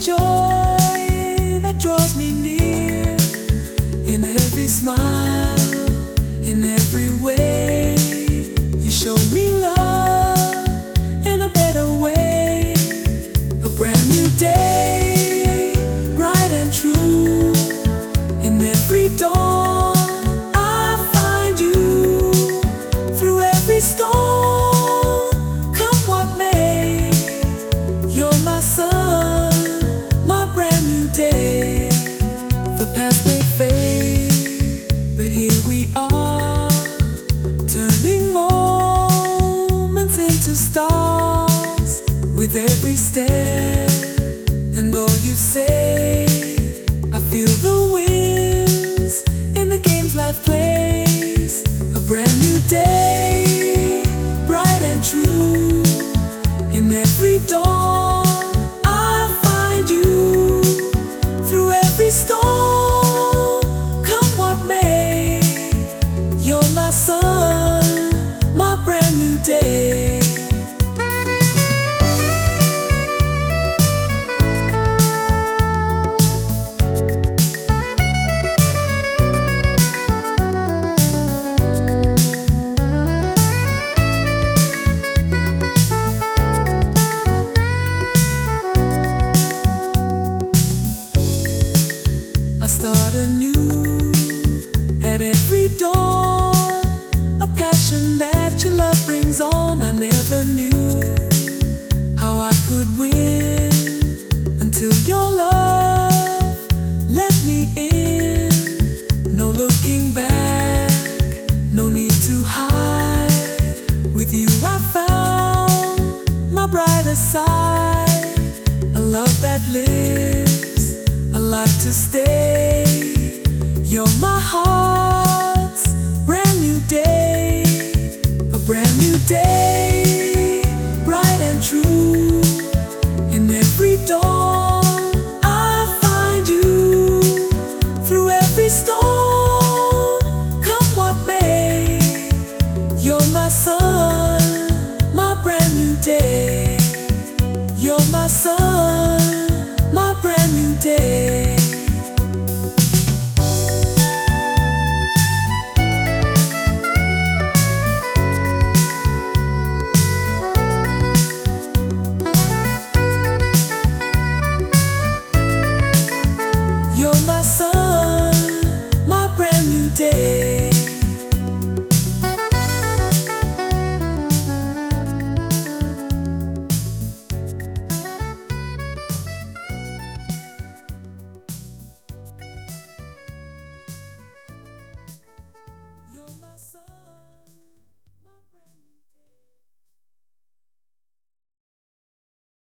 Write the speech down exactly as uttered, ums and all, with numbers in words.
joy that draws me near. In every smile, in every way, you show me love in a better way. A brand new day, bright and true. In every dawn, I find you. Through every storm, come what may, you're my sun, my brand new day. The past may fade, but here we are, turning moments into stars. With every step and all you say, I feel the winds in the games life plays. A brand new day, bright and true. In every dawn, I find you. Through every storm, come what may, you're my sun, my brand new day. I start anew at every dawn, a passion that your love brings on. I never knew how I could win until your love let me in. No looking back, no need to hide. With you I found my brighter side, a love that lives, a life to stay. You're my heart's brand new day. A brand new day, bright and true. In every dawn, I find you. Through every storm, come what may, you're my sun, my brand new day. You're my sun, my brand new day.